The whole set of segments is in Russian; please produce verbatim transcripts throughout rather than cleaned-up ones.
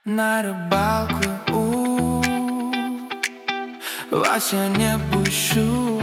На рыбалку у вас я не пущу,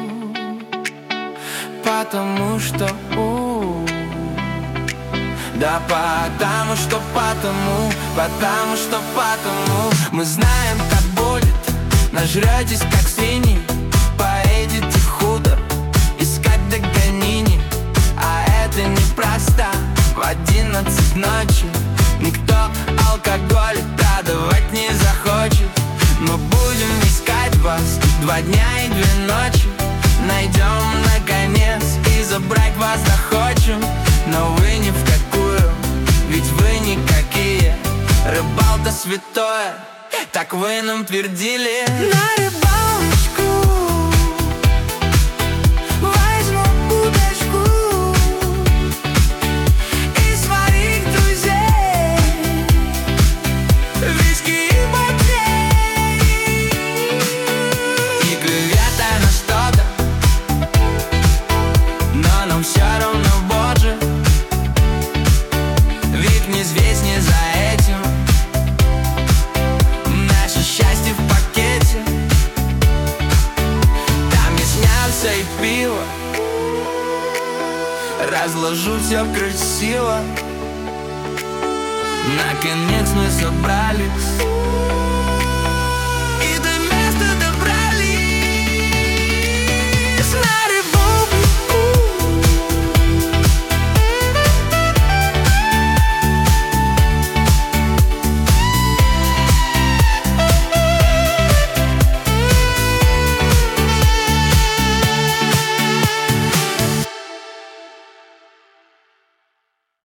потому что у Да потому что потому, потому что потому Мы знаем, как будет, нажретесь, как свиньи, поедете худо, искать догонини. А это непросто, в одиннадцать ночи никто алкоголь продавать не захочет. Мы будем искать вас два дня и две ночи, найдем наконец и забрать вас захочем. Но вы ни в какую, ведь вы никакие. Рыбалка святое, так вы нам твердили. На рыбалочку возьму удочку и своих друзей, виски и батарей, и клюет на что-то, но нам все равно, боже, ведь неизвестнее за этим наше счастье в пакете. Там есть мясо и пиво, разложу все красиво. Наконец мы собрались